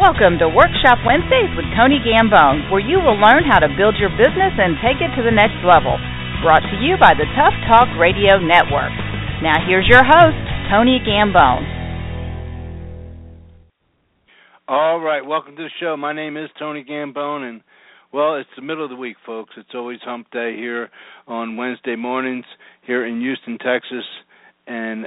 Welcome to Workshop Wednesdays with Tony Gambone, where you will learn how to build your business and take it to the next level. Brought to you by the Tough Talk Radio Network. Now here's your host, Tony Gambone. All right, welcome to the show. My name is Tony Gambone, and, well, it's the middle of the week, folks. It's always hump day here on Wednesday mornings here in Houston, Texas. And,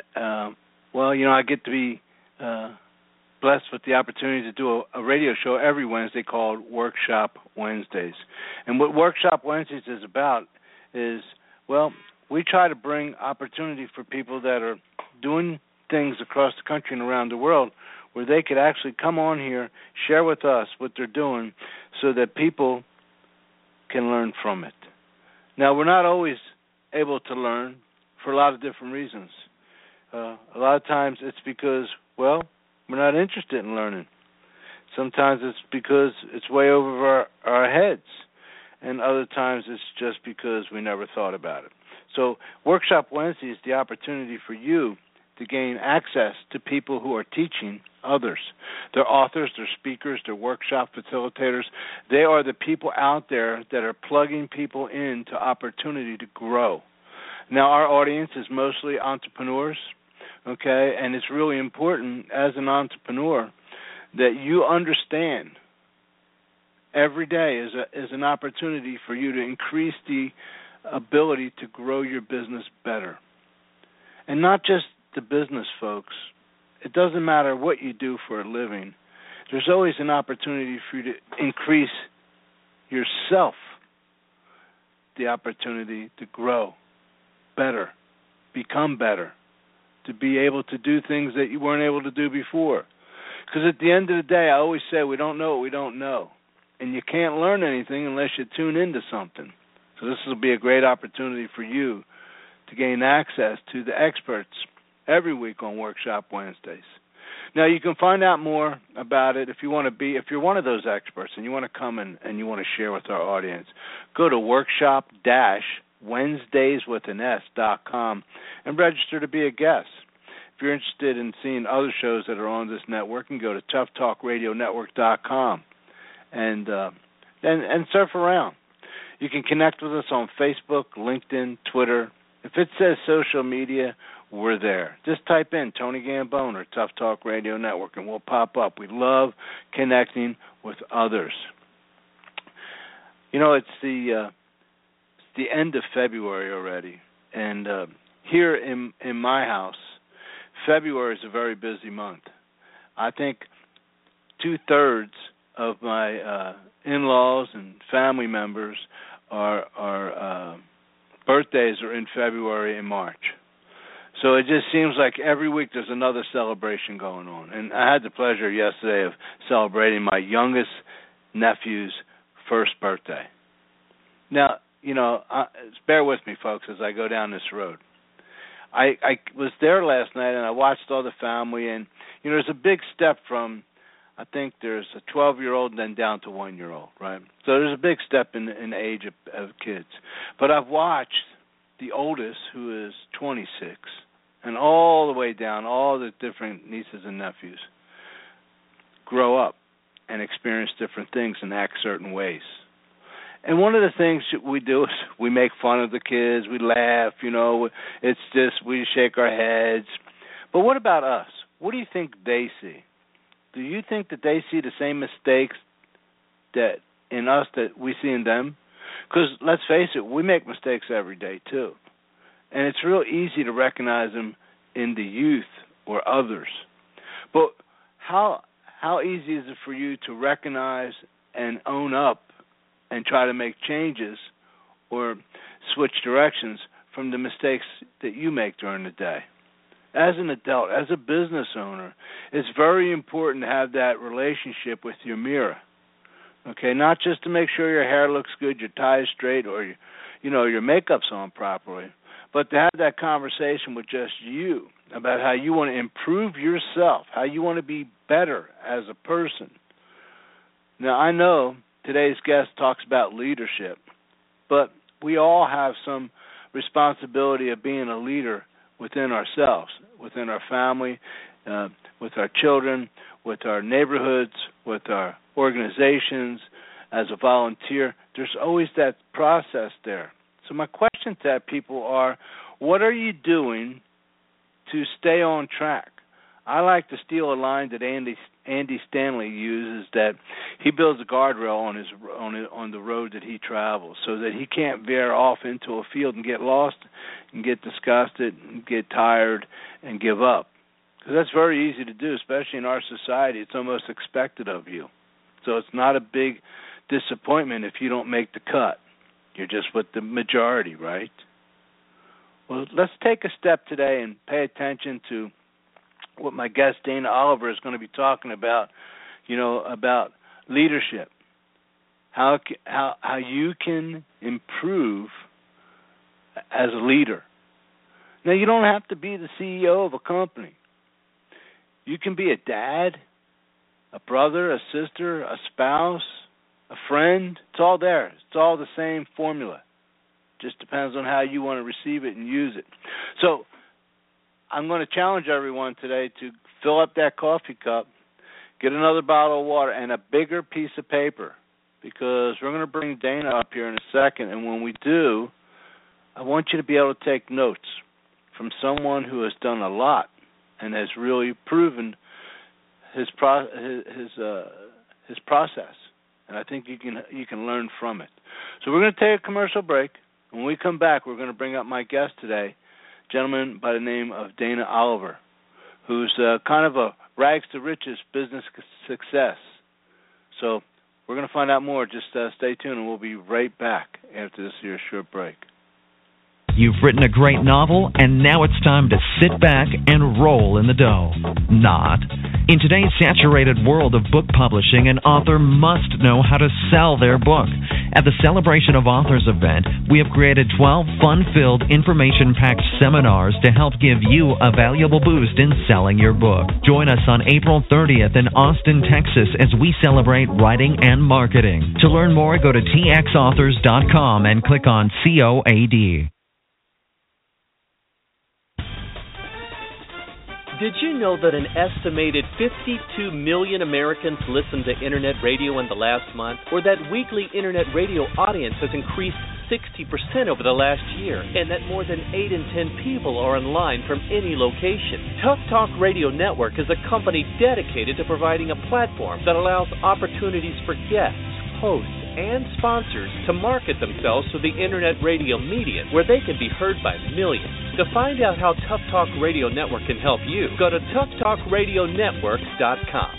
I get to be blessed with the opportunity to do a radio show every Wednesday called Workshop Wednesdays. And what Workshop Wednesdays is about is, we try to bring opportunity for people that are doing things across the country and around the world where they could actually come on here, share with us what they're doing so that people can learn from it. Now, we're not always able to learn for a lot of different reasons. A lot of times it's because, we're not interested in learning. Sometimes it's because it's way over our heads, and other times it's just because we never thought about it. So Workshop Wednesday is the opportunity for you to gain access to people who are teaching others. They're authors, they're speakers, they're workshop facilitators. They are the people out there that are plugging people into opportunity to grow. Now, our audience is mostly entrepreneurs, okay, and it's really important as an entrepreneur that you understand every day is an opportunity for you to increase the ability to grow your business better. And not just the business, folks. It doesn't matter what you do for a living. There's always an opportunity for you to increase yourself, the opportunity to grow better, become better, to be able to do things that you weren't able to do before. Because at the end of the day, I always say we don't know what we don't know. And you can't learn anything unless you tune into something. So this will be a great opportunity for you to gain access to the experts every week on Workshop Wednesdays. Now, you can find out more about it if you're one of those experts and you want to come and you want to share with our audience. Go to workshop-wednesdayswithans.com and register to be a guest. If you're interested in seeing other shows that are on this network, you can go to toughtalkradionetwork.com and surf around. You can connect with us on Facebook, LinkedIn, Twitter. If it says social media, we're there. Just type in Tony Gambone or Tough Talk Radio Network, and we'll pop up. We love connecting with others. It's the end of February already, and here in my house, February is a very busy month. I think 2/3 of my in-laws and family members are birthdays are in February and March. So it just seems like every week there's another celebration going on. And I had the pleasure yesterday of celebrating my youngest nephew's first birthday. Now, bear with me, folks, as I go down this road. I was there last night, and I watched all the family, and, there's a big step from, I think there's a 12-year-old and then down to 1-year-old, right? So there's a big step in age of kids. But I've watched the oldest, who is 26, and all the way down, all the different nieces and nephews, grow up and experience different things and act certain ways. And one of the things that we do is we make fun of the kids, we laugh, it's just we shake our heads. But what about us? What do you think they see? Do you think that they see the same mistakes that in us that we see in them? Because let's face it, we make mistakes every day too. And it's real easy to recognize them in the youth or others. But how easy is it for you to recognize and own up and try to make changes or switch directions from the mistakes that you make during the day? As an adult, as a business owner, it's very important to have that relationship with your mirror. Okay, not just to make sure your hair looks good, your tie is straight, or your makeup's on properly, but to have that conversation with just you about how you want to improve yourself, how you want to be better as a person. Now, I know today's guest talks about leadership, but we all have some responsibility of being a leader within ourselves, within our family, with our children, with our neighborhoods, with our organizations, as a volunteer. There's always that process there. So my question to people are, what are you doing to stay on track? I like to steal a line that Andy Stanley uses, that he builds a guardrail on the road that he travels so that he can't veer off into a field and get lost and get disgusted and get tired and give up. Because that's very easy to do, especially in our society. It's almost expected of you. So it's not a big disappointment if you don't make the cut. You're just with the majority, right? Well, let's take a step today and pay attention to what my guest Dana Oliver is going to be talking about, about leadership, how you can improve as a leader. Now, you don't have to be the CEO of a company. You can be a dad, a brother, a sister, a spouse, a friend. It's all there. It's all the same formula. Just depends on how you want to receive it and use it. So I'm going to challenge everyone today to fill up that coffee cup, get another bottle of water, and a bigger piece of paper, because we're going to bring Dana up here in a second, and when we do, I want you to be able to take notes from someone who has done a lot and has really proven his process, and I think you can learn from it. So we're going to take a commercial break. When we come back, we're going to bring up my guest today, a gentleman by the name of Dana Oliver, who's kind of a rags to riches business success. So we're going to find out more. Just stay tuned, and we'll be right back after this here short break. You've written a great novel, and now it's time to sit back and roll in the dough. Not. In today's saturated world of book publishing, an author must know how to sell their book. At the Celebration of Authors event, we have created 12 fun-filled, information-packed seminars to help give you a valuable boost in selling your book. Join us on April 30th in Austin, Texas, as we celebrate writing and marketing. To learn more, go to txauthors.com and click on COAD. Did you know that an estimated 52 million Americans listened to Internet radio in the last month? Or that weekly Internet radio audience has increased 60% over the last year? And that more than 8 in 10 people are online from any location? Tough Talk Radio Network is a company dedicated to providing a platform that allows opportunities for guests, hosts, and sponsors to market themselves to the Internet radio medium, where they can be heard by millions. To find out how Tough Talk Radio Network can help you, go to toughtalkradionetwork.com.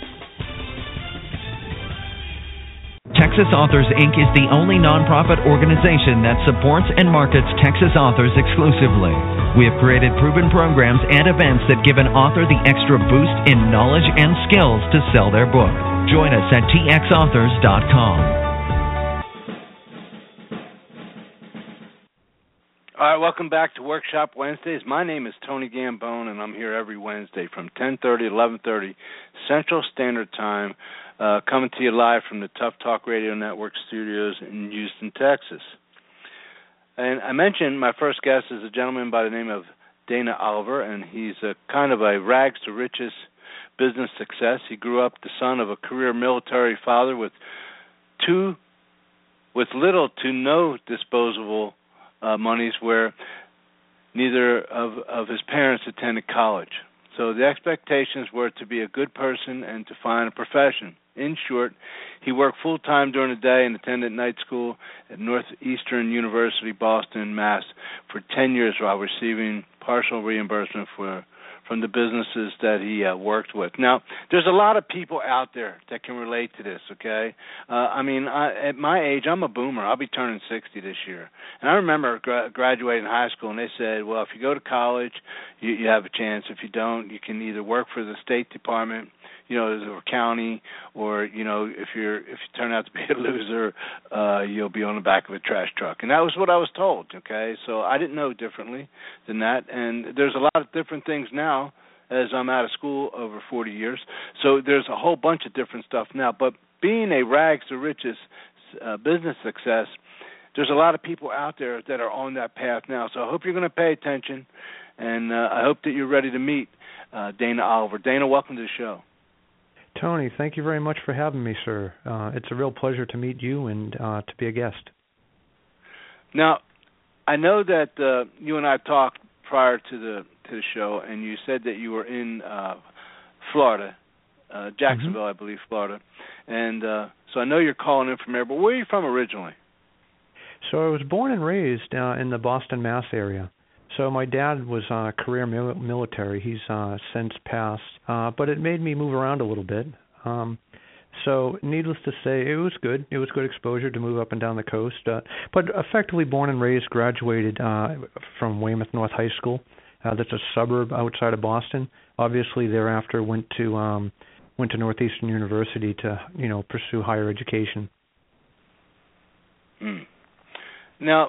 Texas Authors, Inc. is the only nonprofit organization that supports and markets Texas authors exclusively. We have created proven programs and events that give an author the extra boost in knowledge and skills to sell their book. Join us at txauthors.com. All right, welcome back to Workshop Wednesdays. My name is Tony Gambone, and I'm here every Wednesday from 10:30 to 11:30 Central Standard Time, coming to you live from the Tough Talk Radio Network studios in Houston, Texas. And I mentioned my first guest is a gentleman by the name of Dana Oliver, and he's a kind of a rags to riches business success. He grew up the son of a career military father with little to no disposable monies, where neither of his parents attended college. So the expectations were to be a good person and to find a profession. In short, he worked full-time during the day and attended night school at Northeastern University, Boston, Mass. for 10 years while receiving partial reimbursement from the businesses that he worked with. Now, there's a lot of people out there that can relate to this, okay? At my age, I'm a boomer. I'll be turning 60 this year. And I remember graduating high school, and they said, well, if you go to college, you have a chance. If you don't, you can either work for the State Department, or county, or, if you turn out to be a loser, you'll be on the back of a trash truck. And that was what I was told, okay? So I didn't know differently than that. And there's a lot of different things now, as I'm out of school over 40 years. So there's a whole bunch of different stuff now. But being a rags to riches business success, there's a lot of people out there that are on that path now. So I hope you're going to pay attention, and I hope that you're ready to meet Dana Oliver. Dana, welcome to the show. Tony, thank you very much for having me, sir. It's a real pleasure to meet you and to be a guest. Now, I know that you and I talked prior to the show, and you said that you were in Florida, Jacksonville, I believe, Florida. And so I know you're calling in from there, but where are you from originally? So I was born and raised in the Boston, Mass area. So my dad was career military. He's since passed, but it made me move around a little bit. So needless to say, it was good. It was good exposure to move up and down the coast. But effectively born and raised, graduated from Weymouth North High School. That's a suburb outside of Boston. Obviously, thereafter went to Northeastern University to pursue higher education. Now,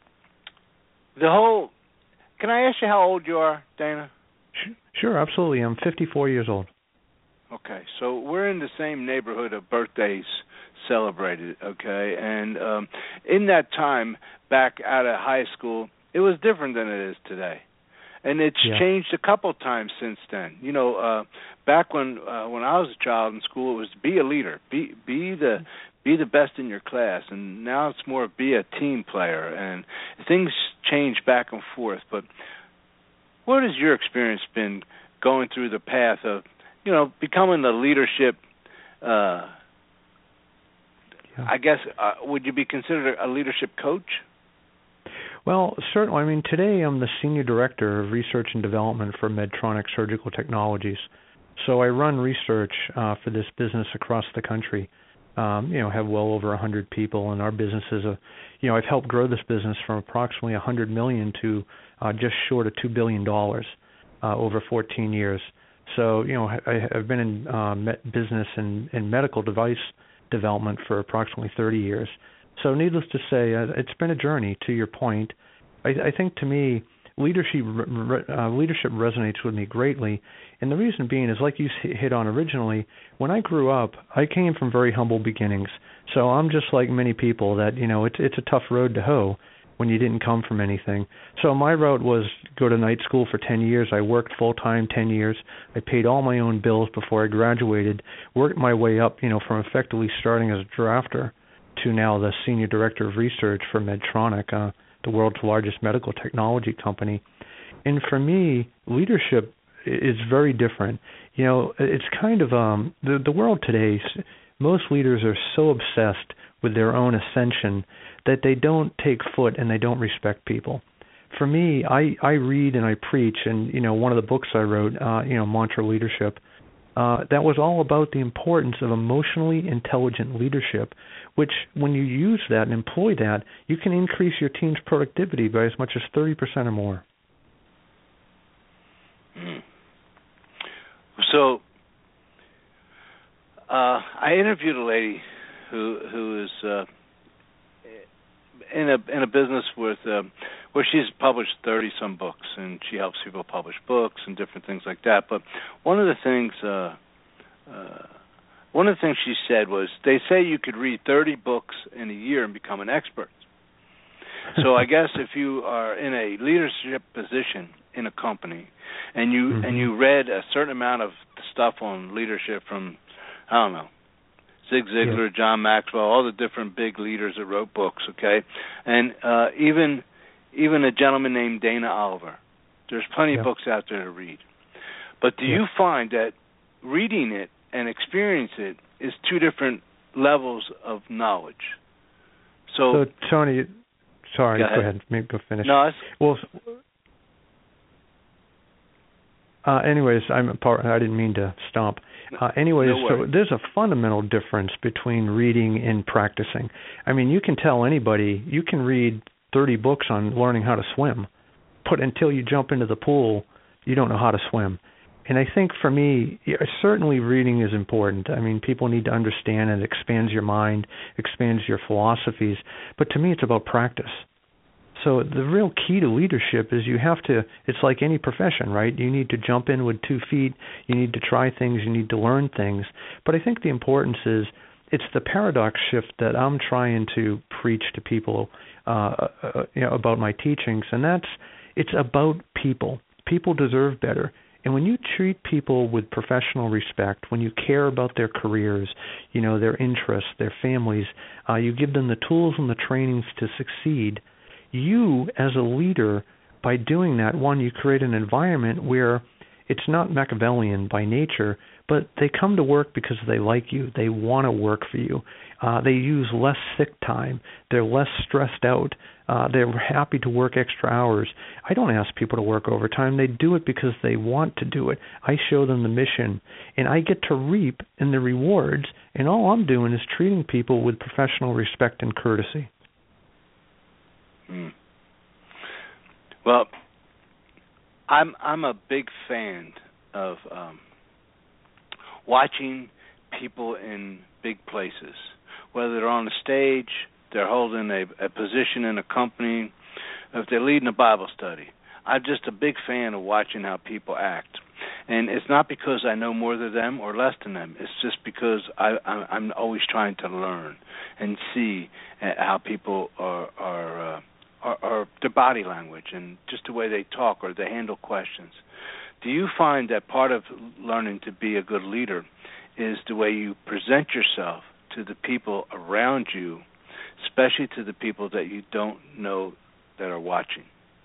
can I ask you how old you are, Dana? Sure, absolutely. I'm 54 years old. Okay, so we're in the same neighborhood of birthdays celebrated, okay? And in that time, back out of high school, it was different than it is today. And it's changed a couple times since then. Back when I was a child in school, it was be a leader, be the best in your class, and now it's more be a team player, and things change back and forth. But what has your experience been going through the path of, becoming the leadership? I guess would you be considered a leadership coach? Well, certainly. I mean, today I'm the Senior Director of Research and Development for Medtronic Surgical Technologies. So I run research for this business across the country. Have well over 100 people, and our business is I've helped grow this business from approximately $100 million to just short of $2 billion over 14 years. So, I've been in business and medical device development for approximately 30 years. So needless to say, it's been a journey, to your point. I think, to me, leadership resonates with me greatly. And the reason being is, like you hit on originally, when I grew up, I came from very humble beginnings. So I'm just like many people that, it's a tough road to hoe when you didn't come from anything. So my route was go to night school for 10 years. I worked full-time 10 years. I paid all my own bills before I graduated, worked my way up, from effectively starting as a drafter to now the Senior Director of Research for Medtronic, the world's largest medical technology company. And for me, leadership is very different. It's kind of the world today, most leaders are so obsessed with their own ascension that they don't take foot and they don't respect people. For me, I read and I preach, and one of the books I wrote, Mantra Leadership, that was all about the importance of emotionally intelligent leadership, which when you use that and employ that, you can increase your team's productivity by as much as 30% or more. So I interviewed a lady who is in a business with where she's published 30-some books, and she helps people publish books and different things like that. But one of the things she said was, they say you could read 30 books in a year and become an expert. So I guess if you are in a leadership position in a company and you read a certain amount of stuff on leadership from, I don't know, Zig Ziglar, John Maxwell, all the different big leaders that wrote books, okay? And even a gentleman named Dana Oliver. There's plenty of books out there to read. But do you find that reading it and experience it is two different levels of knowledge? So Tony, sorry, go ahead. Maybe go finish. No, anyways, I didn't mean to stomp. Anyways, so there's a fundamental difference between reading and practicing. I mean, you can tell anybody, you can read 30 books on learning how to swim, but until you jump into the pool, you don't know how to swim. And I think for me, certainly reading is important. I mean, people need to understand it. It expands your mind, expands your philosophies. But to me, it's about practice. So the real key to leadership is you have to, it's like any profession, right? You need to jump in with 2 feet. You need to try things. You need to learn things. But I think the importance is, it's the paradox shift that I'm trying to preach to people about my teachings, and it's about people. People deserve better. And when you treat people with professional respect, when you care about their careers, their interests, their families, you give them the tools and the trainings to succeed, you as a leader, by doing that, one, you create an environment where it's not Machiavellian by nature, but they come to work because they like you. They want to work for you. They use less sick time. They're less stressed out. They're happy to work extra hours. I don't ask people to work overtime. They do it because they want to do it. I show them the mission, and I get to reap in the rewards, and all I'm doing is treating people with professional respect and courtesy. Well, I'm a big fan of watching people in big places, whether they're on the stage, they're holding a position in a company, if they're leading a Bible study. I'm just a big fan of watching how people act. And it's not because I know more than them or less than them. It's just because I'm always trying to learn and see how people are their body language and just the way they talk or they handle questions. Do you find that part of learning to be a good leader is the way you present yourself to the people around you, especially to the people that you don't know that are watching?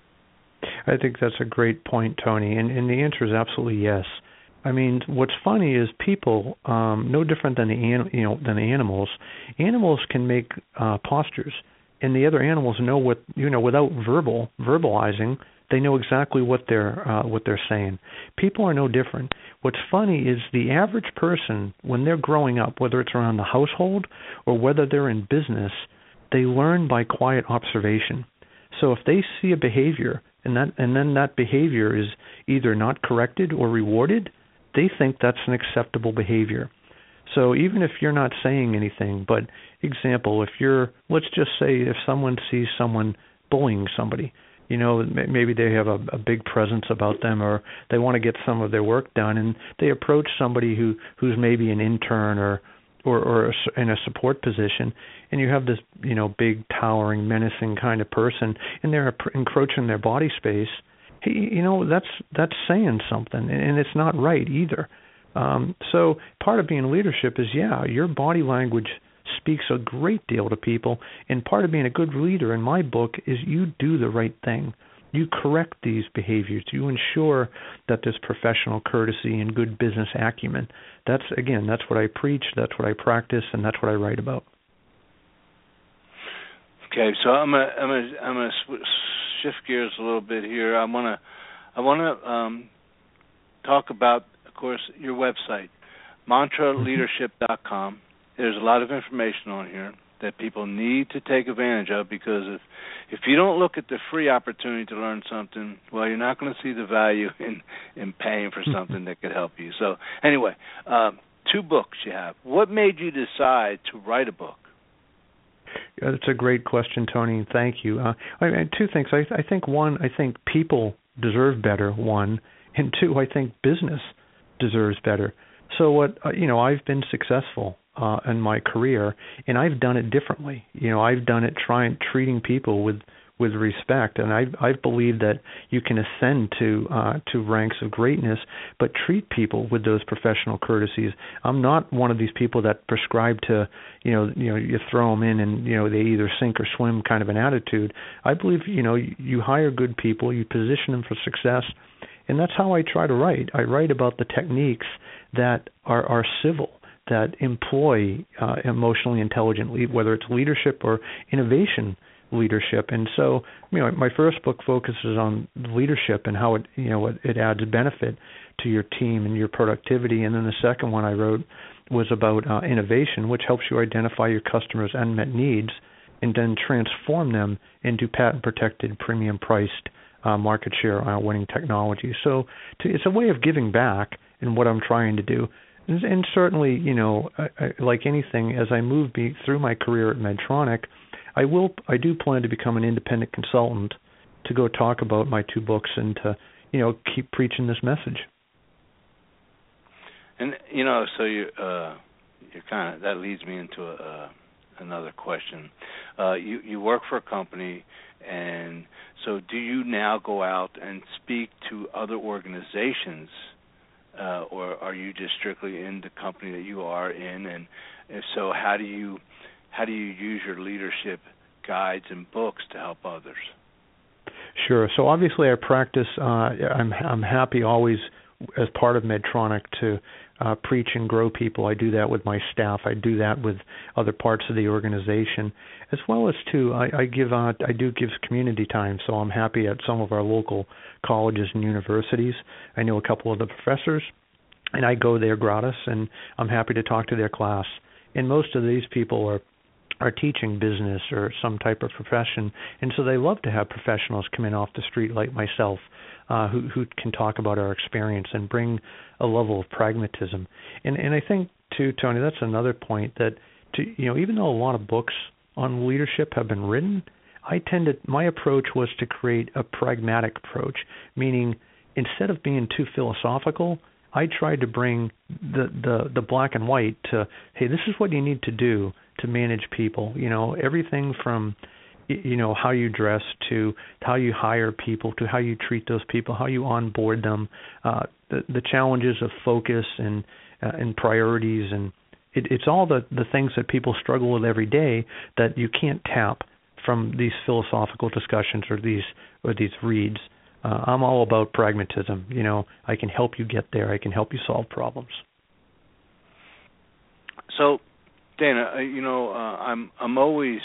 I think that's a great point, Tony, and the answer is absolutely yes. I mean, what's funny is people, no different than the animals. Animals can make postures, and the other animals know what without verbalizing. They know exactly what they're saying. People are no different. What's funny is the average person, when they're growing up, whether it's around the household or whether they're in business, they learn by quiet observation. So if they see a behavior and then that behavior is either not corrected or rewarded, they think that's an acceptable behavior. So even if you're not saying anything, but example, let's just say if someone sees someone bullying somebody, maybe they have a big presence about them, or they want to get some of their work done, and they approach somebody who's maybe an intern or in a support position, and you have this big, towering, menacing kind of person, and they're encroaching their body space. Hey, that's saying something, and it's not right either. So part of being leadership is, your body language speaks a great deal to people, and part of being a good leader in my book is you do the right thing. You correct these behaviors. You ensure that there's professional courtesy and good business acumen. That's what I preach, that's what I practice, and that's what I write about. Okay, so I'm gonna shift gears a little bit here. I want to talk about, of course, your website, mantraleadership.com. There's a lot of information on here that people need to take advantage of, because if you don't look at the free opportunity to learn something, well, you're not going to see the value in paying for something that could help you. So anyway, 2 books you have. What made you decide to write a book? Yeah, that's a great question, Tony. Thank you. 2 things. I think, one, I think people deserve better, one, and 2, I think business deserves better. So I've been successful in my career, and I've done it differently. I've done it treating people with respect, and I believe that you can ascend to ranks of greatness, but treat people with those professional courtesies. I'm not one of these people that prescribe to you throw them in and they either sink or swim kind of an attitude. I believe you hire good people, you position them for success, and that's how I try to write. I write about the techniques that are civil, that employ emotionally intelligent, whether it's leadership or innovation leadership. And so, my first book focuses on leadership and how it adds benefit to your team and your productivity. And then the second one I wrote was about innovation, which helps you identify your customers' unmet needs and then transform them into patent-protected, premium-priced, market share winning technology. So it's a way of giving back in what I'm trying to do. And certainly, like anything, as I move through my career at Medtronic, I do plan to become an independent consultant to go talk about my 2 books and to, keep preaching this message. And so you're kind of, that leads me into another question. You work for a company, and So do you now go out and speak to other organizations, or are you just strictly in the company that you are in? And if so, how do you use your leadership guides and books to help others? Sure. So obviously I practice, I'm happy always as part of Medtronic to preach and grow people. I do that with my staff. I do that with other parts of the organization, as well as I do give community time. So I'm happy at some of our local colleges and universities. I know a couple of the professors, and I go there gratis, and I'm happy to talk to their class. And most of these people are teaching business or some type of profession, and so they love to have professionals come in off the street like myself, who can talk about our experience and bring a level of pragmatism. And I think too, Tony, that's another point that even though a lot of books on leadership have been written, my approach was to create a pragmatic approach, meaning instead of being too philosophical, I tried to bring the black and white to, hey, this is what you need to do to manage people. Everything from how you dress to how you hire people to how you treat those people, how you onboard them, the challenges of focus and priorities, and it's all the things that people struggle with every day that you can't tap from these philosophical discussions or these reads. I'm all about pragmatism. I can help you get there. I can help you solve problems. So, Dana, I'm always,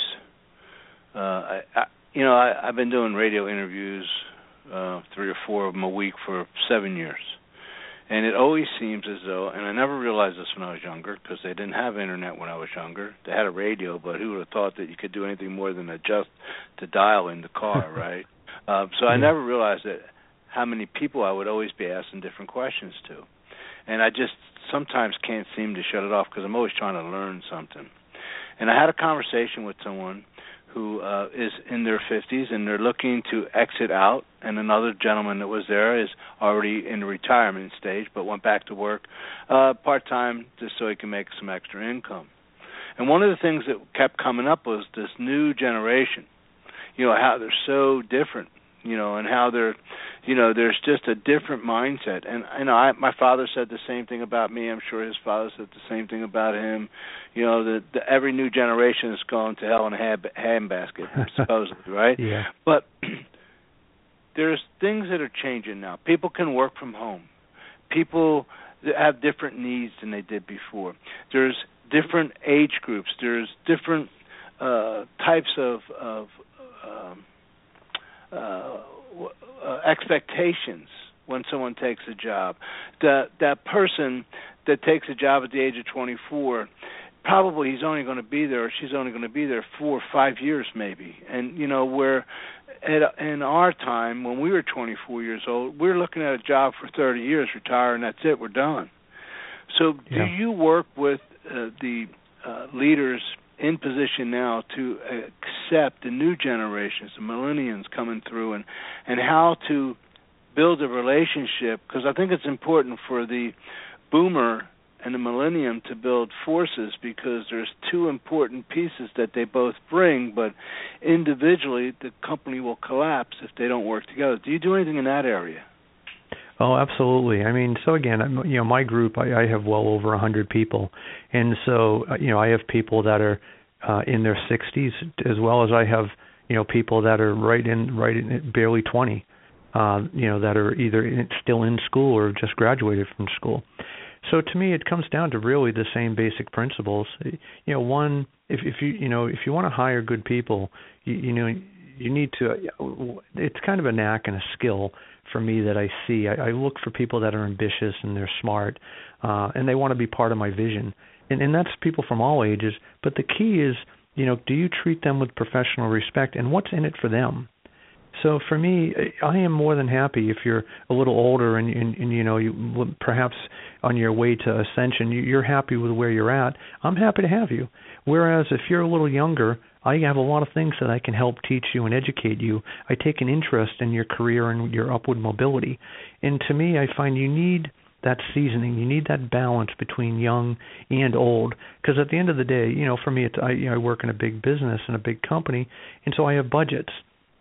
I've been doing radio interviews, 3 or 4 of them a week for 7 years, and it always seems as though, and I never realized this when I was younger, because they didn't have internet when I was younger. They had a radio, but who would have thought that you could do anything more than adjust the dial in the car, right? So I never realized that how many people I would always be asking different questions to. And I just sometimes can't seem to shut it off because I'm always trying to learn something. And I had a conversation with someone who is in their 50s, and they're looking to exit out, and another gentleman that was there is already in the retirement stage but went back to work part-time just so he can make some extra income. And one of the things that kept coming up was this new generation, how they're so different, and how they're, there's just a different mindset. And my father said the same thing about me. I'm sure his father said the same thing about him. Every new generation is going to hell in a handbasket, supposedly, right? Yeah. But there's things that are changing now. People can work from home. People have different needs than they did before. There's different age groups. There's different types of expectations when someone takes a job. That person that takes a job at the age of 24, probably he's only going to be there, or she's only going to be there 4 or 5 years maybe. And where in our time when we were 24 years old, we were looking at a job for 30 years, retire, and that's it, we're done. So do you work with the leaders in position now to accept the new generations, the millennials coming through, and how to build a relationship? Because I think it's important for the boomer and the millennium to build forces, because there's 2 important pieces that they both bring, but individually the company will collapse if they don't work together. Do you do anything in that area? Oh, absolutely. I mean, so again, my group, I have well over 100 people, and so I have people that are in their 60s, as well as I have people that are right in barely 20, that are either still in school or just graduated from school. So to me, it comes down to really the same basic principles. One, if you want to hire good people, you need to. It's kind of a knack and a skill for me that I see. I look for people that are ambitious and they're smart, and they want to be part of my vision. And that's people from all ages. But the key is, do you treat them with professional respect, and what's in it for them? So for me, I am more than happy if you're a little older and you perhaps on your way to ascension, you're happy with where you're at. I'm happy to have you. Whereas if you're a little younger, I have a lot of things that I can help teach you and educate you. I take an interest in your career and your upward mobility. And to me, I find you need that seasoning. You need that balance between young and old. Because at the end of the day, for me, I work in a big business and a big company, and so I have budgets.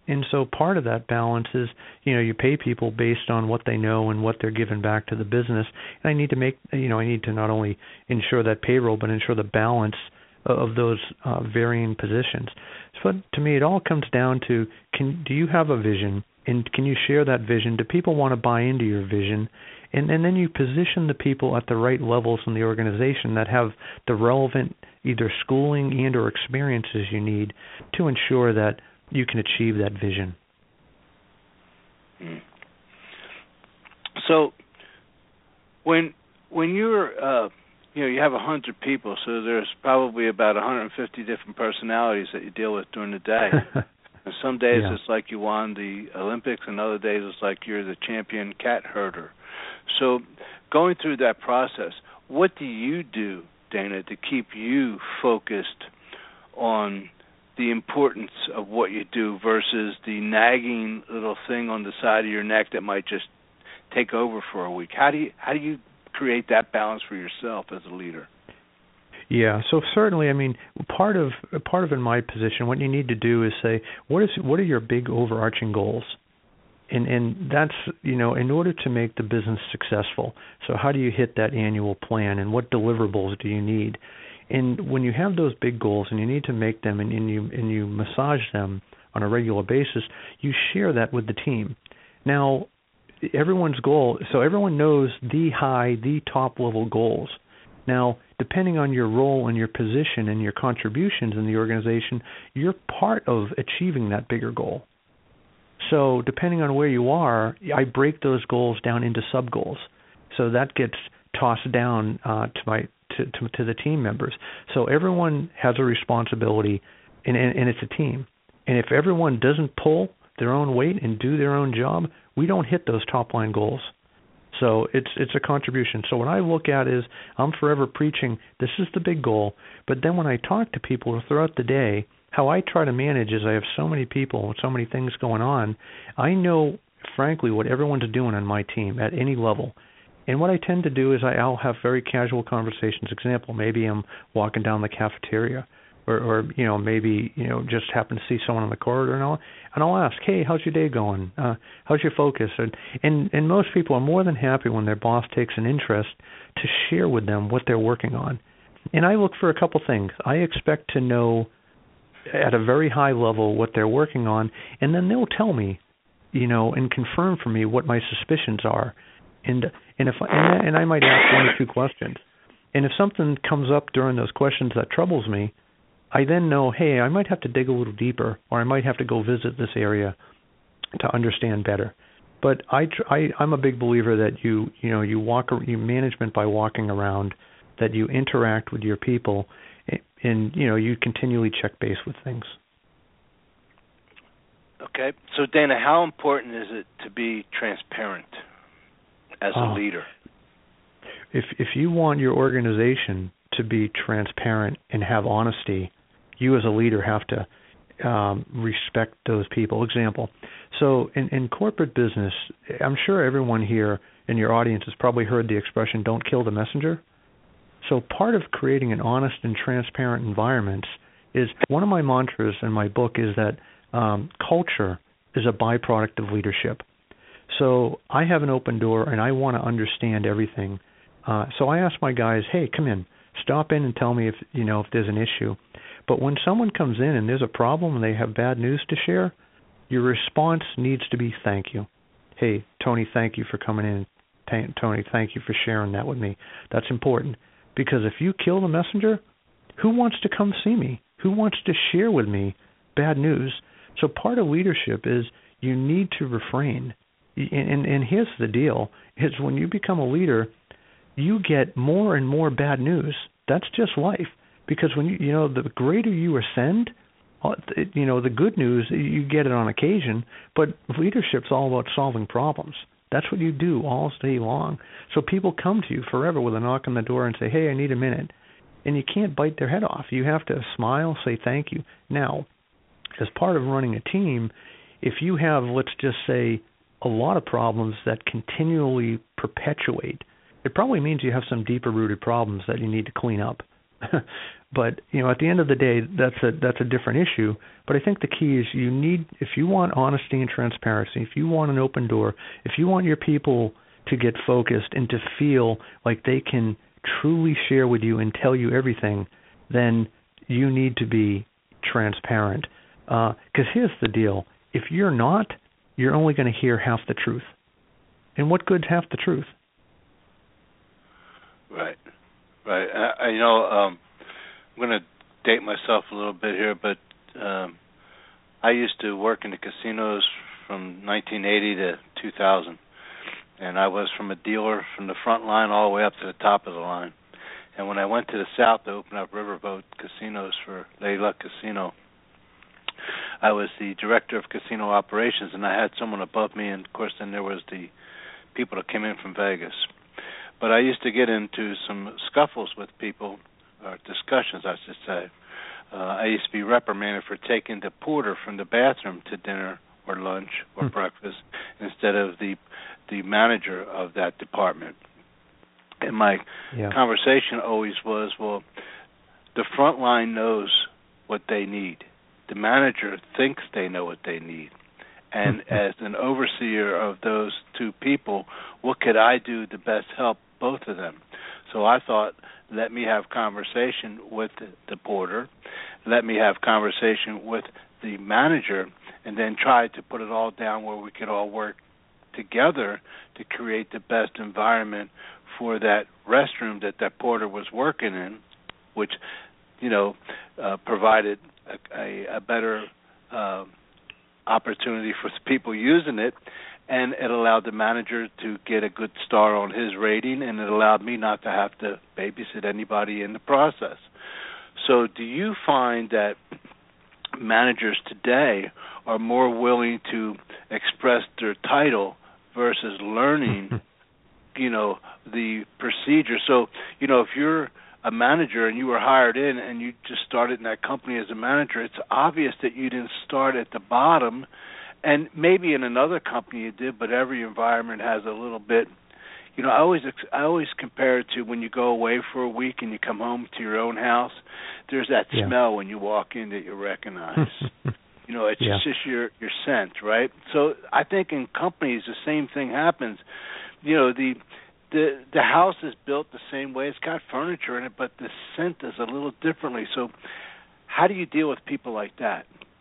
And so part of that balance is, you pay people based on what they know and what they're giving back to the business. And I need to not only ensure that payroll, but ensure the balance of those varying positions. So to me, it all comes down to, do you have a vision, and can you share that vision? Do people want to buy into your vision? And then you position the people at the right levels in the organization that have the relevant either schooling and or experiences you need to ensure that you can achieve that vision. So when you're you have 100 people, so there's probably about 150 different personalities that you deal with during the day. And some days it's like you won the Olympics, and other days it's like you're the champion cat herder. So going through that process, what do you do, Dana, to keep you focused on the importance of what you do versus the nagging little thing on the side of your neck that might just take over for a week? How do you create that balance for yourself as a leader? Yeah, so certainly, part of in my position, what you need to do is say, what are your big overarching goals? And that's, in order to make the business successful. So how do you hit that annual plan, and what deliverables do you need? And when you have those big goals and you need to make them, and you massage them on a regular basis, you share that with the team. Now, everyone's goal, so everyone knows the top level goals. Now, depending on your role and your position and your contributions in the organization, you're part of achieving that bigger goal. So depending on where you are, I break those goals down into sub-goals. So that gets tossed down to the team members. So everyone has a responsibility, and it's a team. And if everyone doesn't pull their own weight and do their own job, we don't hit those top-line goals. So it's a contribution. So what I look at is, I'm forever preaching, this is the big goal. But then when I talk to people throughout the day, how I try to manage is, I have so many people and so many things going on. I know, frankly, what everyone's doing on my team at any level. And what I tend to do is I'll have very casual conversations. Example, maybe I'm walking down the cafeteria, or maybe just happen to see someone on the corridor, and I'll ask, hey, how's your day going? How's your focus? And most people are more than happy when their boss takes an interest to share with them what they're working on. And I look for a couple things. I expect to know at a very high level what they're working on, and then they'll tell me, and confirm for me what my suspicions are. And I might ask one or two questions. And if something comes up during those questions that troubles me, I then know, hey, I might have to dig a little deeper, or I might have to go visit this area to understand better. But I'm a big believer that you management by walking around, that you interact with your people, and you continually check base with things. Okay, so Dana, how important is it to be transparent as a leader? If you want your organization to be transparent and have honesty, you as a leader have to respect those people. Example, so in corporate business, I'm sure everyone here in your audience has probably heard the expression, don't kill the messenger. So part of creating an honest and transparent environment is, one of my mantras in my book is that culture is a byproduct of leadership. So I have an open door, and I want to understand everything. So I ask my guys, hey, come in, stop in and tell me if there's an issue. But when someone comes in and there's a problem and they have bad news to share, your response needs to be thank you. Hey, Tony, thank you for coming in. Tony, thank you for sharing that with me. That's important. Because if you kill the messenger, who wants to come see me? Who wants to share with me bad news? So part of leadership is you need to refrain. And here's the deal, is when you become a leader, you get more and more bad news. That's just life. Because when the greater you ascend, the good news, you get it on occasion, but leadership's all about solving problems. That's what you do all day long. So people come to you forever with a knock on the door and say, hey, I need a minute. And you can't bite their head off. You have to smile, say thank you. Now, as part of running a team, if you have, let's just say, a lot of problems that continually perpetuate, it probably means you have some deeper-rooted problems that you need to clean up. But at the end of the day, that's a different issue. But I think the key is if you want honesty and transparency, if you want an open door, if you want your people to get focused and to feel like they can truly share with you and tell you everything, then you need to be transparent. Because here's the deal: if you're not, you're only going to hear half the truth. And what good's half the truth? Right. I'm going to date myself a little bit here, but I used to work in the casinos from 1980 to 2000, and I was from a dealer from the front line all the way up to the top of the line. And when I went to the south to open up riverboat casinos for Lady Luck Casino, I was the director of casino operations, and I had someone above me, and of course then there was the people that came in from Vegas. But I used to get into some scuffles with people, or discussions, I should say. I used to be reprimanded for taking the porter from the bathroom to dinner or lunch or breakfast instead of the manager of that department. And my conversation always was, well, the front line knows what they need. The manager thinks they know what they need. And as an overseer of those two people, what could I do to best help both of them? So I thought, let me have conversation with the porter, let me have conversation with the manager, and then try to put it all down where we could all work together to create the best environment for that restroom that porter was working in, which, provided a better opportunity for the people using it, and it allowed the manager to get a good star on his rating, and it allowed me not to have to babysit anybody in the process. So do you find that managers today are more willing to express their title versus learning, the procedure? So, if you're a manager and you were hired in and you just started in that company as a manager, it's obvious that you didn't start at the bottom. And maybe in another company you did, but every environment has a little bit. I always compare it to when you go away for a week and you come home to your own house. There's that smell when you walk in that you recognize. It's just your scent, right? So I think in companies the same thing happens. The house is built the same way. It's got furniture in it, but the scent is a little differently. So how do you deal with people like that?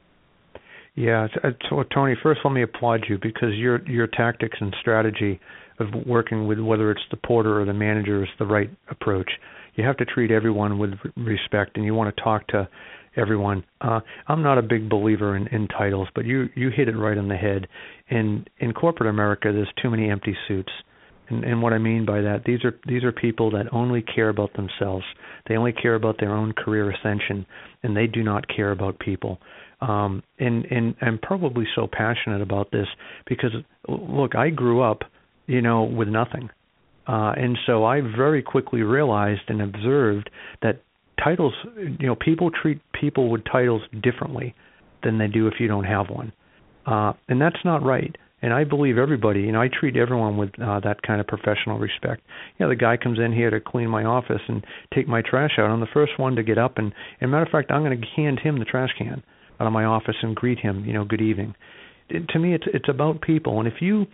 Yeah, so Tony, first let me applaud you, because your tactics and strategy of working with whether it's the porter or the manager is the right approach. You have to treat everyone with respect, and you want to talk to everyone. I'm not a big believer in titles, but you hit it right on the head. In corporate America, there's too many empty suits. And what I mean by that, these are people that only care about themselves. They only care about their own career ascension, and they do not care about people. And I'm probably so passionate about this because, look, I grew up, with nothing. And so I very quickly realized and observed that titles, people treat people with titles differently than they do if you don't have one. And that's not right. And I believe everybody, I treat everyone with that kind of professional respect. The guy comes in here to clean my office and take my trash out. I'm the first one to get up, and matter of fact, I'm going to hand him the trash can out of my office and greet him, good evening. To me, it's about people. And if you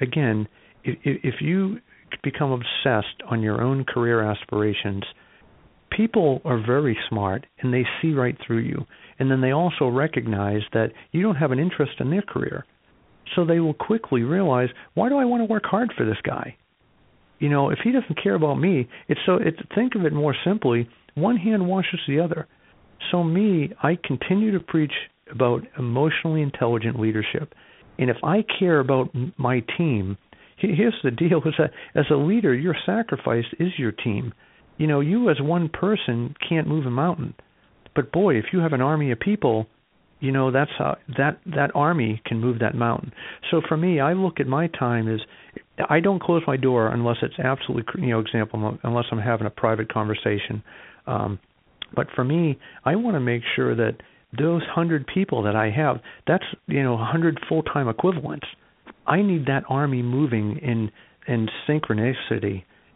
become obsessed on your own career aspirations, people are very smart, and they see right through you. And then they also recognize that you don't have an interest in their career. So they will quickly realize, why do I want to work hard for this guy? If he doesn't care about me, think of it more simply, one hand washes the other. So I continue to preach about emotionally intelligent leadership. And if I care about my team, here's the deal, is that as a leader, your sacrifice is your team. You as one person can't move a mountain. But boy, if you have an army of people, that's how that army can move that mountain. So for me, I look at my time as I don't close my door unless it's absolutely, unless I'm having a private conversation. But for me, I want to make sure that those 100 people that I have, that's 100 full-time equivalents. I need that army moving in synchronicity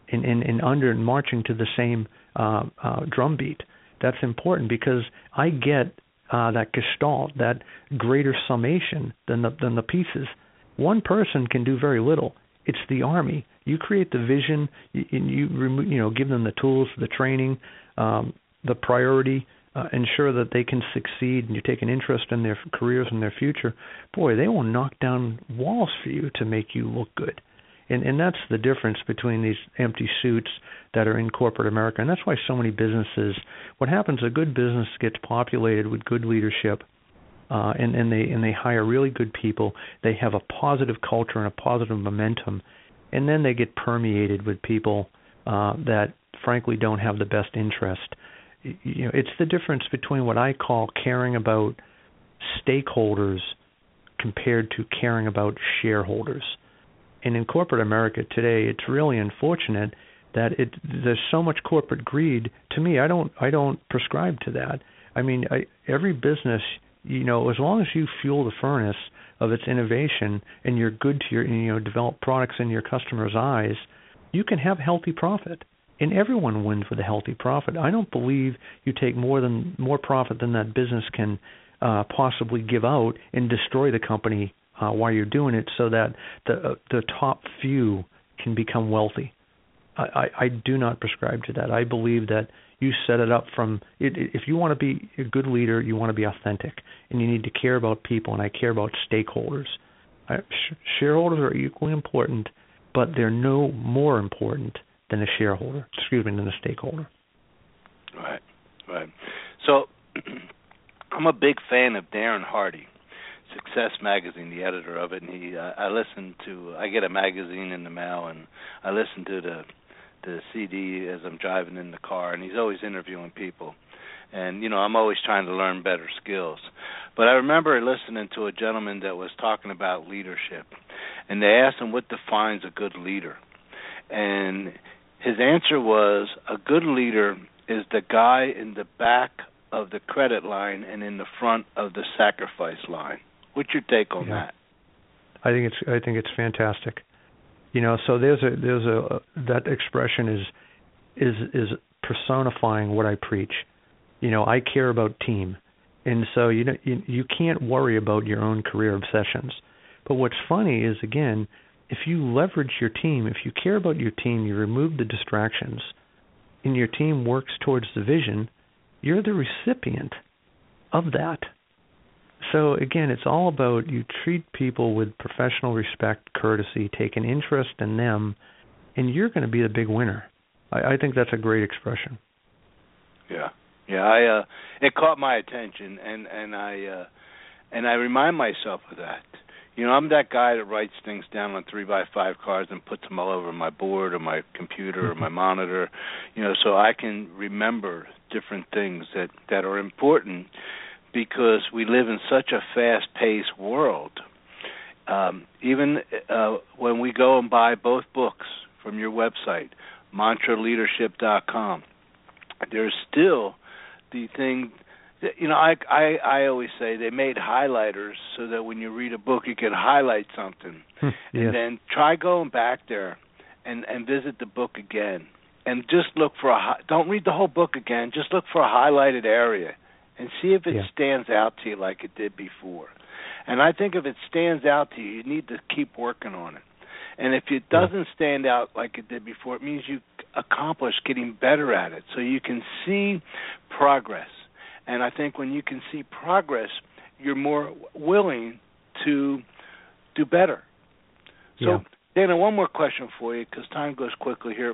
and under marching to the same drum beat. That's important because I get that gestalt, that greater summation than the pieces. One person can do very little. It's the Army. You create the vision, you give them the tools, the training, the priority, ensure that they can succeed, and you take an interest in their careers and their future. Boy, they will knock down walls for you to make you look good. And that's the difference between these empty suits that are in corporate America. And that's why so many businesses, what happens, a good business gets populated with good leadership, and they hire really good people. They have a positive culture and a positive momentum, and then they get permeated with people that frankly don't have the best interest. It's the difference between what I call caring about stakeholders compared to caring about shareholders. And in corporate America today, it's really unfortunate that there's so much corporate greed. To me, I don't prescribe to that. I mean, every business, as long as you fuel the furnace of its innovation and you're good to develop products in your customers' eyes, you can have healthy profit. And everyone wins with a healthy profit. I don't believe you take more profit than that business can possibly give out and destroy the company while you're doing it, so that the top few can become wealthy. I do not prescribe to that. I believe that you set it up from if you want to be a good leader, you want to be authentic, and you need to care about people, and I care about stakeholders. Shareholders are equally important, but they're no more important than a shareholder, than a stakeholder. Right. So I'm a big fan of Darren Hardy, Success Magazine, the editor of it, and I get a magazine in the mail, and I listen to the CD as I'm driving in the car, and he's always interviewing people. And, I'm always trying to learn better skills. But I remember listening to a gentleman that was talking about leadership, and they asked him what defines a good leader. And his answer was, a good leader is the guy in the back of the credit line and in the front of the sacrifice line. What's your take on that? I think it's fantastic. So there's that expression is personifying what I preach. I care about team, and so you can't worry about your own career obsessions. But what's funny is, again, if you leverage your team, if you care about your team, you remove the distractions, and your team works towards the vision, you're the recipient of that. So, again, it's all about you treat people with professional respect, courtesy, take an interest in them, and you're going to be the big winner. I think that's a great expression. Yeah. It caught my attention, and I remind myself of that. I'm that guy that writes things down on 3x5 cards and puts them all over my board or my computer or my monitor, so I can remember different things that are important, because we live in such a fast-paced world. Even when we go and buy both books from your website, mantraleadership.com, there's still the thing that, I always say they made highlighters so that when you read a book, you can highlight something. Yes. And then try going back there and visit the book again. And just look for don't read the whole book again, just look for a highlighted area and see if it stands out to you like it did before. And I think if it stands out to you, you need to keep working on it. And if it doesn't stand out like it did before, it means you accomplished getting better at it. So you can see progress. And I think when you can see progress, you're more willing to do better. So, Dana, one more question for you, because time goes quickly here.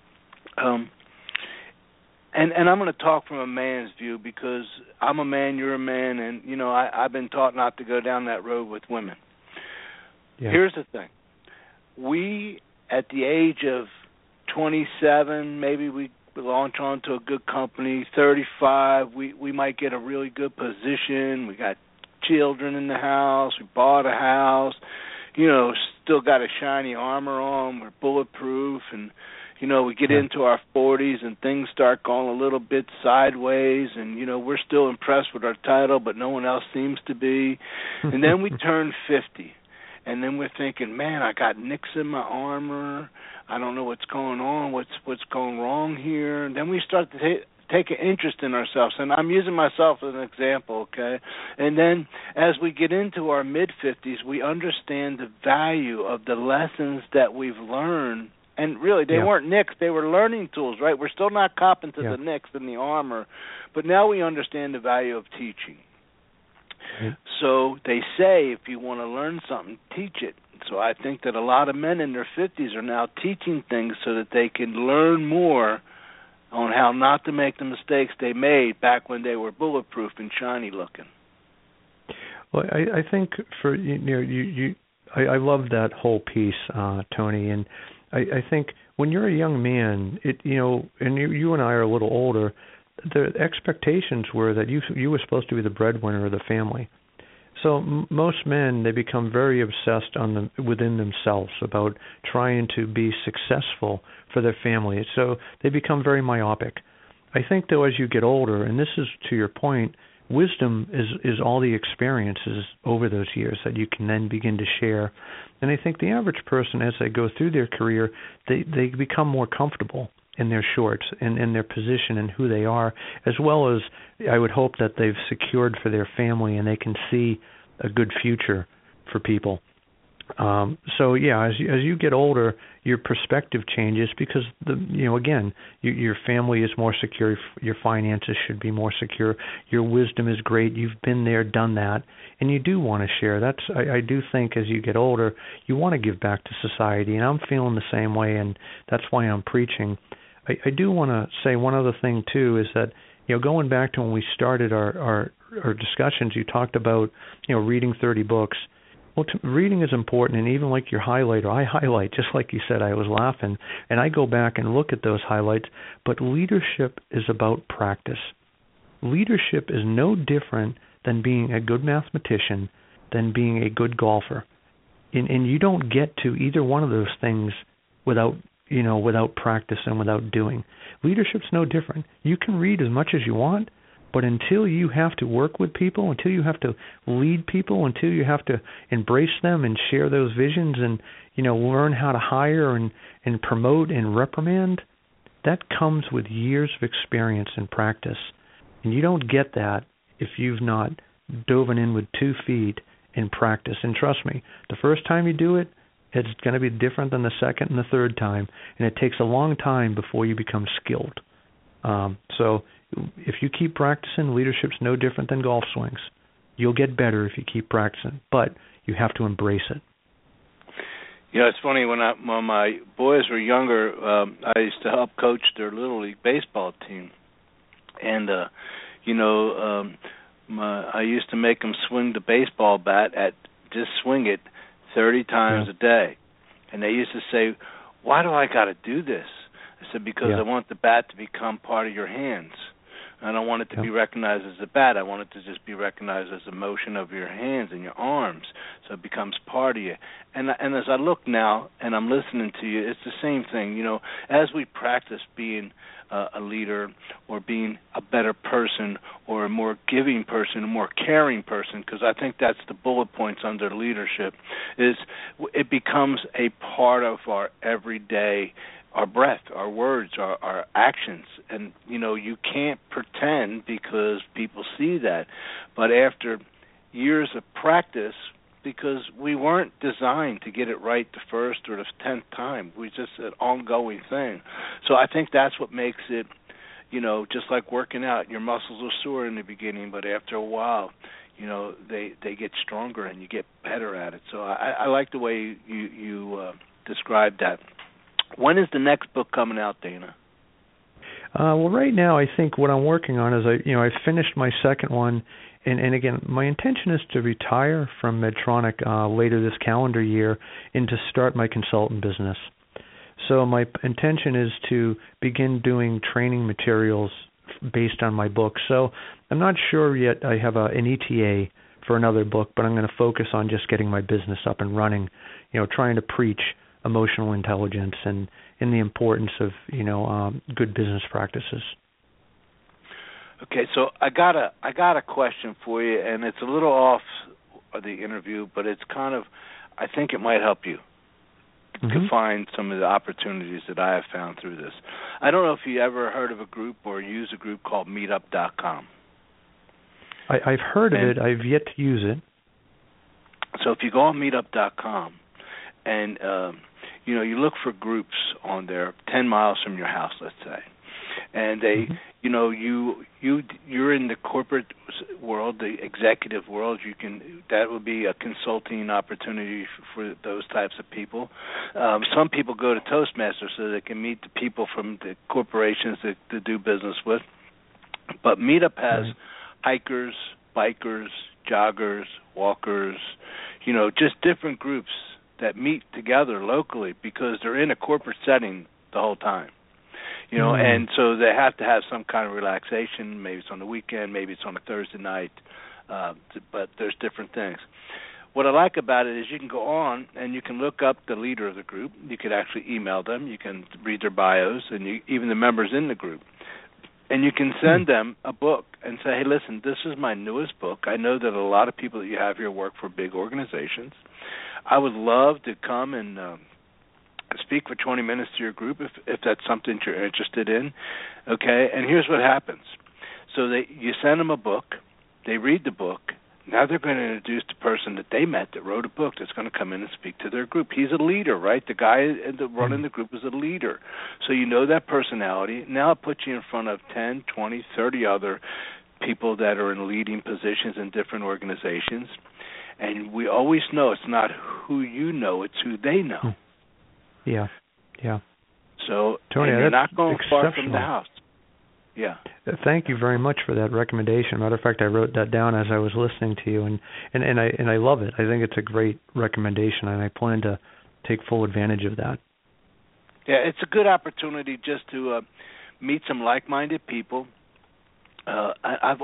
And I'm going to talk from a man's view, because I'm a man, you're a man, and, I've been taught not to go down that road with women. Yeah. Here's the thing. We, at the age of 27, maybe we launch on to a good company. 35, we might get a really good position. We got children in the house. We bought a house. Still got a shiny armor on. We're bulletproof. And, we get into our 40s and things start going a little bit sideways. And, we're still impressed with our title, but no one else seems to be. And then we turn 50. And then we're thinking, man, I got nicks in my armor. I don't know what's going on, what's going wrong here. And then we start to take an interest in ourselves. And I'm using myself as an example, okay? And then as we get into our mid-50s, we understand the value of the lessons that we've learned. And really, they weren't nicks, they were learning tools, right? We're still not copping to the nicks and the armor, but now we understand the value of teaching. So they say if you want to learn something, teach it. So I think that a lot of men in their 50s are now teaching things so that they can learn more on how not to make the mistakes they made back when they were bulletproof and shiny looking. Well, I think for I love that whole piece, Tony, and I think when you're a young man, and you and I are a little older, the expectations were that you were supposed to be the breadwinner of the family. So most men, they become very obsessed within themselves about trying to be successful for their family. So they become very myopic. I think, though, as you get older, and this is to your point, wisdom is all the experiences over those years that you can then begin to share. And I think the average person, as they go through their career, they become more comfortable in their shorts and in their position and who they are, as well as I would hope that they've secured for their family and they can see a good future for people. So as you get older, your perspective changes because your family is more secure, your finances should be more secure, your wisdom is great, you've been there, done that, and you do want to share. I do think as you get older, you want to give back to society, and I'm feeling the same way, and that's why I'm preaching. I do want to say one other thing too is that going back to when we started our discussions, you talked about reading 30 books. Well, reading is important, and even like your highlighter, I highlight, just like you said, I was laughing, and I go back and look at those highlights, but leadership is about practice. Leadership is no different than being a good mathematician, than being a good golfer. And you don't get to either one of those things without practice and without doing. Leadership's no different. You can read as much as you want, but until you have to work with people, until you have to lead people, until you have to embrace them and share those visions and, learn how to hire and promote and reprimand, that comes with years of experience and practice. And you don't get that if you've not dove in with 2 feet in practice. And trust me, the first time you do it, it's going to be different than the second and the third time, and it takes a long time before you become skilled. So if you keep practicing, leadership's no different than golf swings. You'll get better if you keep practicing, but you have to embrace it. It's funny, when my boys were younger, I used to help coach their Little League baseball team. And, I used to make them swing the baseball bat just swing it 30 times a day. And they used to say, why do I got to do this? I said, because I want the bat to become part of your hands. I don't want it to be recognized as a bat. I want it to just be recognized as a motion of your hands and your arms, so it becomes part of you. And as I look now and I'm listening to you, it's the same thing. As we practice being a leader or being a better person or a more giving person, a more caring person, because I think that's the bullet points under leadership, is it becomes a part of our everyday, our breath, our words, our actions. And, you can't pretend because people see that. But after years of practice, because we weren't designed to get it right the first or the 10th time. We just an ongoing thing. So I think that's what makes it, just like working out. Your muscles are sore in the beginning, but after a while, they get stronger and you get better at it. So I like the way you described that. When is the next book coming out, Dana? Well, right now I think what I'm working on is I finished my second one, and again my intention is to retire from Medtronic later this calendar year and to start my consultant business. So my intention is to begin doing training materials based on my book. So I'm not sure yet. I have an ETA for another book, but I'm going to focus on just getting my business up and running. Trying to preach emotional intelligence and the importance of good business practices. Okay, so I got a question for you, and it's a little off the interview, but it's kind of, I think it might help you. to find some of the opportunities that I have found through this. I don't know if you ever heard of a group or use a group called Meetup.com. I've heard of it. I've yet to use it. So if you go on Meetup.com and you look for groups on there 10 miles from your house, let's say, and they, you're in the corporate world, the executive world. That would be a consulting opportunity for those types of people. Some people go to Toastmasters so they can meet the people from the corporations that they do business with. But Meetup has hikers, bikers, joggers, walkers, just different groups that meet together locally because they're in a corporate setting the whole time. And so they have to have some kind of relaxation. Maybe it's on the weekend, maybe it's on a Thursday night, but there's different things. What I like about it is you can go on and you can look up the leader of the group. You could actually email them. You can read their bios and even the members in the group. And you can send them a book and say, hey, listen, this is my newest book. I know that a lot of people that you have here work for big organizations. I would love to come and speak for 20 minutes to your group if that's something you're interested in. Okay, and here's what happens. So you send them a book. They read the book. Now they're going to introduce the person that they met that wrote a book that's going to come in and speak to their group. He's a leader, right? The guy running the group is a leader. So you know that personality. Now it puts you in front of 10, 20, 30 other people that are in leading positions in different organizations. And we always know it's not who you know, it's who they know. Yeah. So Tony, you're not going far from the house. Yeah. Thank you very much for that recommendation. Matter of fact, I wrote that down as I was listening to you, and I love it. I think it's a great recommendation, and I plan to take full advantage of that. Yeah, it's a good opportunity just to meet some like-minded people. I've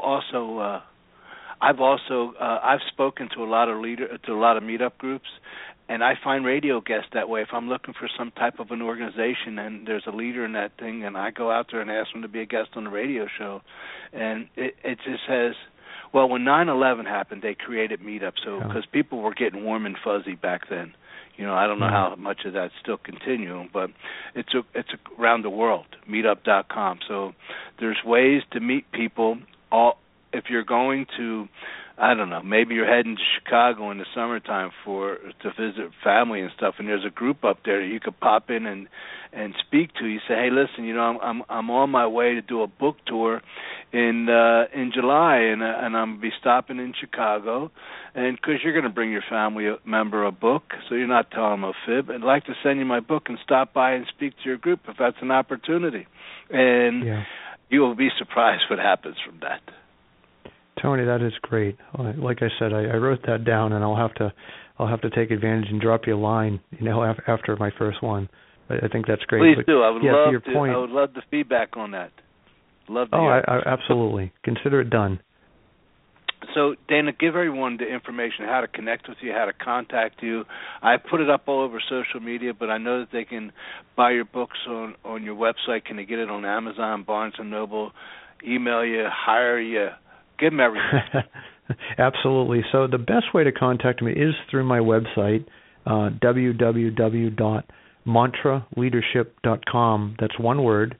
spoken to a lot of meetup groups. And I find radio guests that way. If I'm looking for some type of an organization and there's a leader in that thing, and I go out there and ask them to be a guest on the radio show, and it just says, well, when 9/11 happened, they created Meetup, because people were getting warm and fuzzy back then. I don't know how much of that's still continuing, but it's around the world, Meetup.com. So there's ways to meet people. If you're going to, I don't know, maybe you're heading to Chicago in the summertime to visit family and stuff, and there's a group up there that you could pop in and speak to. You say, hey, listen, I'm on my way to do a book tour in July, and I'm going to be stopping in Chicago, and because you're going to bring your family member a book, so you're not telling them a fib. I'd like to send you my book and stop by and speak to your group if that's an opportunity, and you will be surprised what happens from that. Tony, that is great. Like I said, I wrote that down, and I'll have to take advantage and drop you a line, after my first one. I think that's great. Please do. I would love the feedback on that. Love to hear. Absolutely. Consider it done. So, Dana, give everyone the information, how to connect with you, how to contact you. I put it up all over social media, but I know that they can buy your books on your website. Can they get it on Amazon, Barnes & Noble, email you, hire you? Give them everything. Absolutely. So the best way to contact me is through my website, www.mantraleadership.com. That's one word,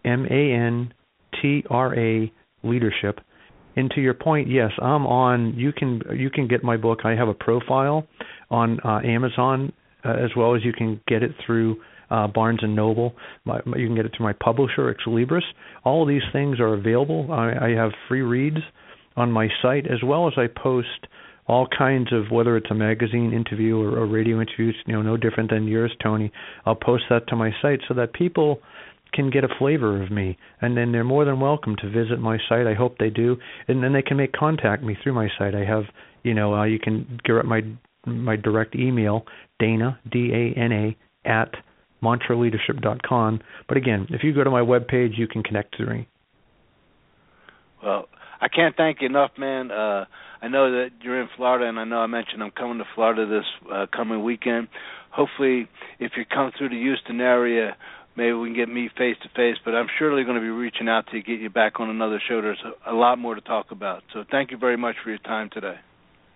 MANTRA leadership. And to your point, yes, I'm on. You can get my book. I have a profile on Amazon, as well as you can get it through Barnes & Noble. You can get it through my publisher, Ex Libris. All of these things are available. I have free reads on my site, as well as I post all kinds of, whether it's a magazine interview or radio interviews, no different than yours, Tony. I'll post that to my site so that people can get a flavor of me, and then they're more than welcome to visit my site. I hope they do, and then they can contact me through my site. I have, you can get my direct email, Dana, DANA, at mantraleadership.com. But again, if you go to my webpage, you can connect to me. Well, I can't thank you enough, man. I know that you're in Florida, and I know I mentioned I'm coming to Florida this coming weekend. Hopefully, if you come through the Houston area, maybe we can meet face-to-face, but I'm surely going to be reaching out to you, get you back on another show. There's a lot more to talk about. So thank you very much for your time today.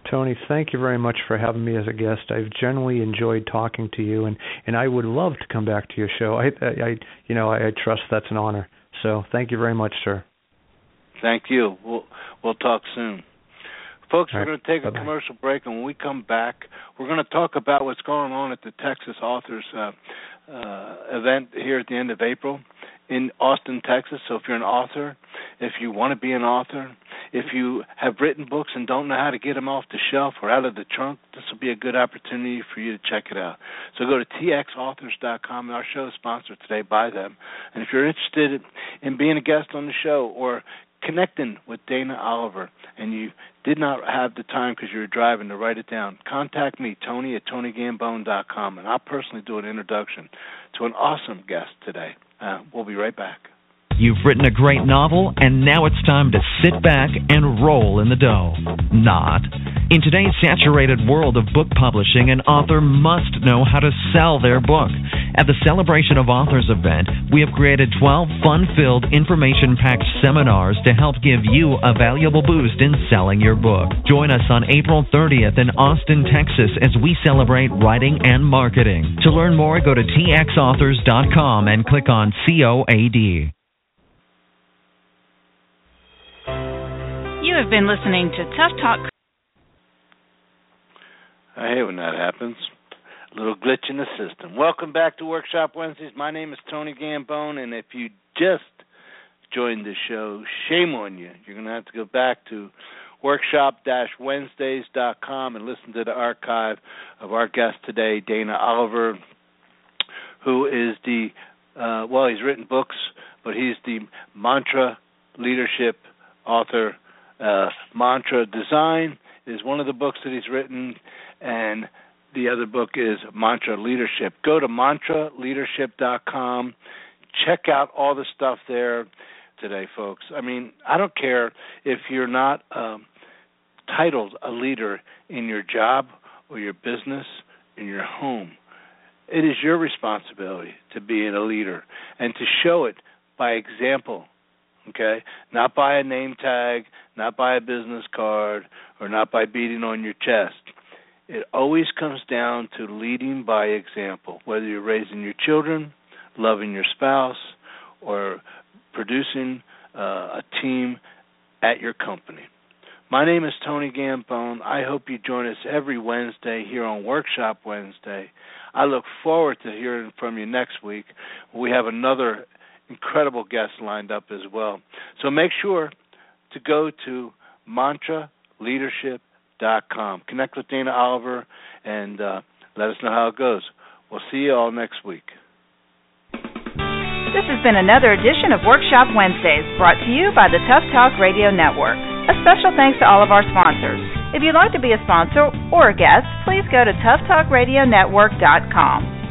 Tony, thank you very much for having me as a guest. I've generally enjoyed talking to you, and I would love to come back to your show. I trust that's an honor. So thank you very much, sir. Thank you. We'll talk soon. Folks, we're going to take Bye-bye. a commercial break, and when we come back, we're going to talk about what's going on at the Texas Authors event here at the end of April in Austin, Texas. So if you're an author, if you want to be an author, if you have written books and don't know how to get them off the shelf or out of the trunk, this will be a good opportunity for you to check it out. So go to txauthors.com, and our show is sponsored today by them. And if you're interested in being a guest on the show or connecting with Dana Oliver and you did not have the time because you were driving to write it down, contact me, Tony at TonyGambone.com, and I'll personally do an introduction to an awesome guest today. We'll be right back. You've written a great novel, and now it's time to sit back and roll in the dough. Not. In today's saturated world of book publishing, an author must know how to sell their book. At the Celebration of Authors event, we have created 12 fun-filled, information-packed seminars to help give you a valuable boost in selling your book. Join us on April 30th in Austin, Texas, as we celebrate writing and marketing. To learn more, go to txauthors.com and click on COAD. You have been listening to Tough Talk. I hate when that happens. A little glitch in the system. Welcome back to Workshop Wednesdays. My name is Tony Gambone, and if you just joined the show, shame on you. You're going to have to go back to workshop-wednesdays.com and listen to the archive of our guest today, Dana Oliver, who is he's written books, but he's the Mantra Leadership author. Mantra Design is one of the books that he's written, and the other book is Mantra Leadership. Go to mantraleadership.com. Check out all the stuff there today, folks. I mean, I don't care if you're not titled a leader in your job or your business, in your home. It is your responsibility to be a leader and to show it by example. Okay, not by a name tag, not by a business card, or not by beating on your chest. It always comes down to leading by example, whether you're raising your children, loving your spouse, or producing a team at your company. My name is Tony Gambone. I hope you join us every Wednesday here on Workshop Wednesday. I look forward to hearing from you next week. We have another incredible guests lined up as well. So make sure to go to mantraleadership.com. Connect with Dana Oliver and let us know how it goes. We'll see you all next week. This has been another edition of Workshop Wednesdays, brought to you by the Tough Talk Radio Network. A special thanks to all of our sponsors. If you'd like to be a sponsor or a guest, please go to toughtalkradionetwork.com.